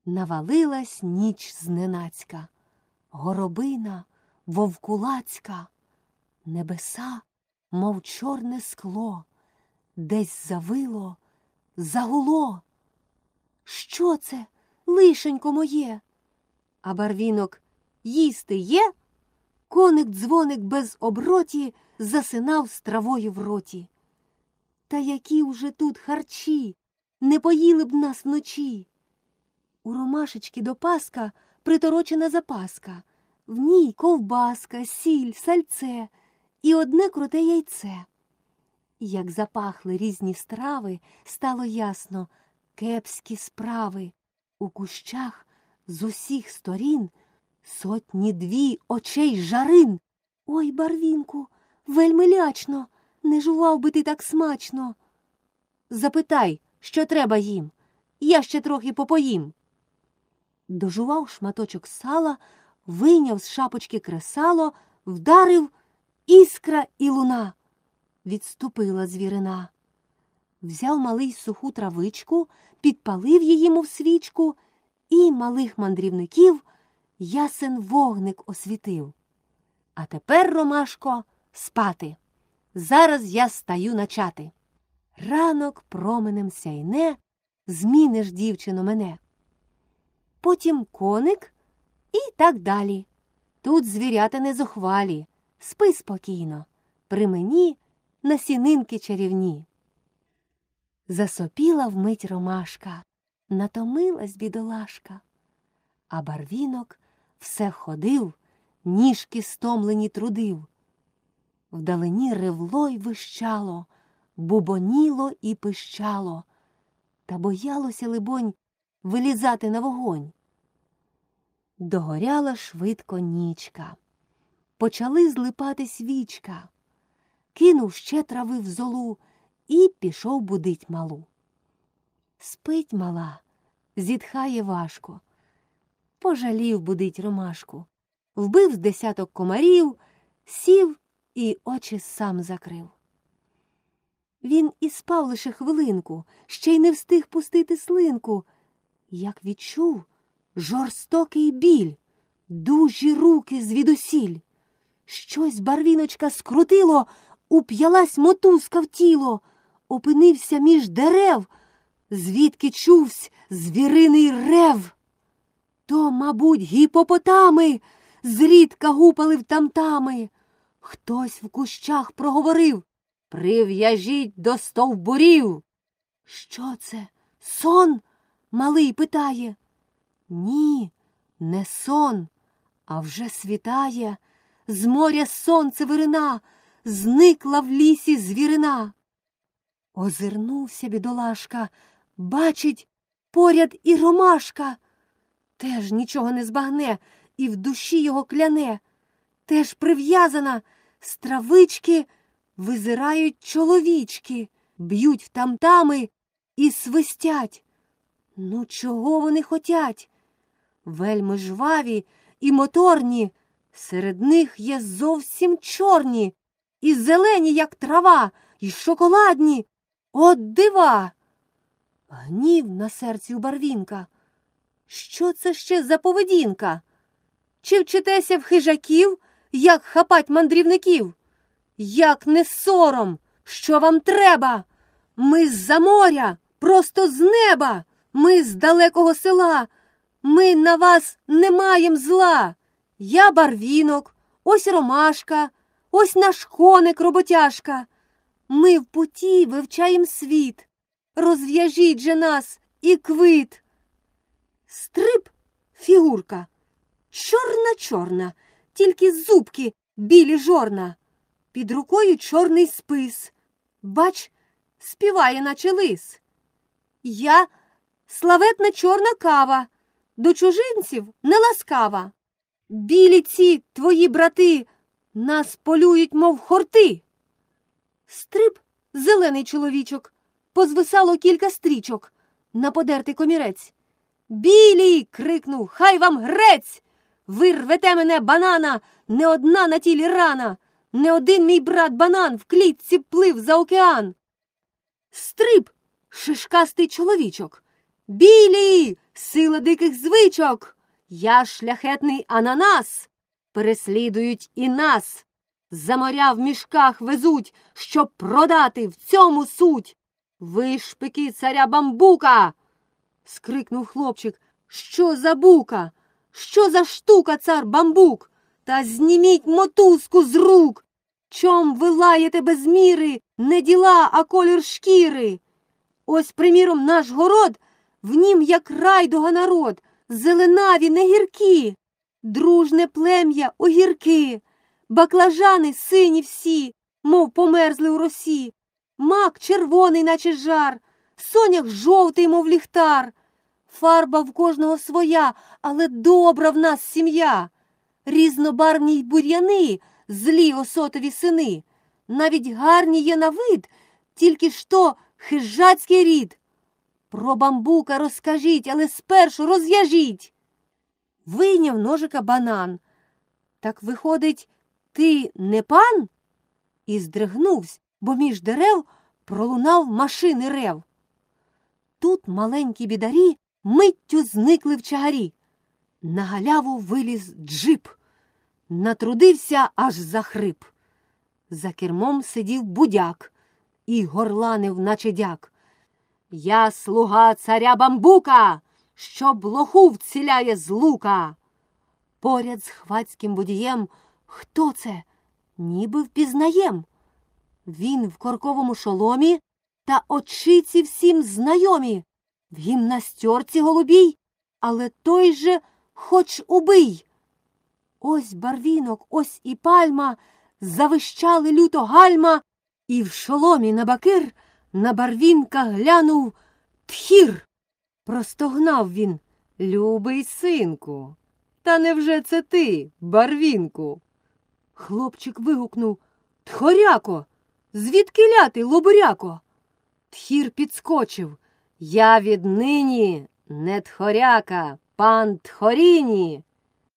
Навалилась ніч зненацька, горобина, вовкулацька, небеса, мов чорне скло, десь завило, загуло. Що це, лишенько моє? А Барвінок: їсти є? Коник-дзвоник без оброті засинав з травою в роті. Та які вже тут харчі, не поїли б нас вночі. У ромашечки до паска приторочена запаска, в ній ковбаска, сіль, сальце і одне круте яйце. Як запахли різні страви, стало ясно — кепські справи. У кущах з усіх сторін сотні-дві очей жарин. Ой, Барвінку, вельми лячно, не жував би ти так смачно. Запитай, що треба їм, я ще трохи попоїм. Дожував шматочок сала, вийняв з шапочки кресало, вдарив — іскра і луна. Відступила звірина. Взяв малий суху травичку, підпалив її, мов свічку, і малих мандрівників ясен вогник освітив. А тепер, Ромашко, спати. Зараз я стаю начати. Ранок променем сяйне, зміниш, дівчино, мене. Потім коник і так далі. Тут звірята не зухвалі. Спи спокійно, при мені насінинки чарівні. Засопіла вмить Ромашка, натомилась бідолашка. А Барвінок все ходив, ніжки стомлені трудив. Вдалині ревло й вищало, бубоніло і пищало, та боялося, либонь, вилізати на вогонь. Догоряла швидко нічка, почали злипати свічка. Кинув ще трави в золу і пішов будить малу. Спить мала, зітхає важко. Пожалів будить Ромашку, вбив з десяток комарів, сів і очі сам закрив. Він і спав лише хвилинку, ще й не встиг пустити слинку, як відчув жорстокий біль, дужі руки звідусіль. Щось Барвіночка скрутило, уп'ялась мотузка в тіло, опинився між дерев, звідки чувсь звіриний рев. То, мабуть, гіпопотами зрідка гупали в тамтами. Хтось в кущах проговорив: «Прив'яжіть до стовбурів!» «Що це? Сон?» — малий питає. Ні, не сон, а вже світає. З моря сонце вирина, зникла в лісі звірина. Озирнувся бідолашка, бачить, поряд і Ромашка. Теж нічого не збагне і в душі його кляне. Теж прив'язана, з травички визирають чоловічки, б'ють в тамтами і свистять. Ну, чого вони хотять? Вельми жваві і моторні, серед них є зовсім чорні, і зелені, як трава, і шоколадні. От дива! Гнів на серці у Барвінка. Що це ще за поведінка? Чи вчитеся в хижаків, як хапать мандрівників? Як не сором? Що вам треба? Ми з-за моря, просто з неба, ми з далекого села, ми на вас не маєм зла. Я Барвінок, ось Ромашка, ось наш коник роботяжка. Ми в путі вивчаєм світ, розв'яжіть же нас і квит. Стрип фігурка, чорна-чорна, тільки зубки білі жорна. Під рукою чорний спис, бач, співає, наче лис. Я славетна чорна кава, до чужинців не ласкава. Білі ці твої брати нас полюють, мов хорти. Стрип зелений чоловічок, позвисало кілька стрічок на подертий комірець. «Білі!» – крикнув, «хай вам грець! Ви рвете мене, банана, не одна на тілі рана, не один мій брат банан в клітці плив за океан». Стрип – шишкастий чоловічок, Білі, сила диких звичок, я шляхетний ананас, переслідують і нас. За моря в мішках везуть, щоб продати, в цьому суть. Ви шпики царя бамбука. Скрикнув хлопчик. Що за бука? Що за штука, цар бамбук? Та зніміть мотузку з рук. Чом ви лаєте без міри, не діла, а колір шкіри? Ось, приміром, наш город, в нім, як райдуга народ, зеленаві, не гіркі, дружне плем'я, огірки, баклажани сині всі, мов померзли у росі, мак червоний, наче жар, соняк жовтий, мов ліхтар. Фарба в кожного своя, але добра в нас сім'я. Різнобарвні й бур'яни, злі осотові сини. Навіть гарні є на вид, тільки ж то хижацький рід. Про бамбука розкажіть, але спершу розв'яжіть. Вийняв ножика банан. Так, виходить, ти не пан? І здригнувсь, бо між дерев пролунав машини рев. Тут маленькі бідарі миттю зникли в чагарі. На галяву виліз джип. Натрудився, аж захрип. За кермом сидів будяк і горланив, наче дяк. Я слуга царя бамбука, що блоху вціляє з лука. Поряд з хвацьким водієм хто це? Ніби впізнаєм. Він в корковому шоломі та очиці всім знайомі. В гімнастьорці голубій, але той же хоч убий. Ось барвінок, ось і пальма, завищали люто гальма, і в шоломі на бакир на барвінка глянув тхір. Простогнав він: любий синку, та невже це ти, барвінку? Хлопчик вигукнув: тхоряко, звідкиля ти, лобуряко? Тхір підскочив: я віднині не тхоряка, пан Тхоріні.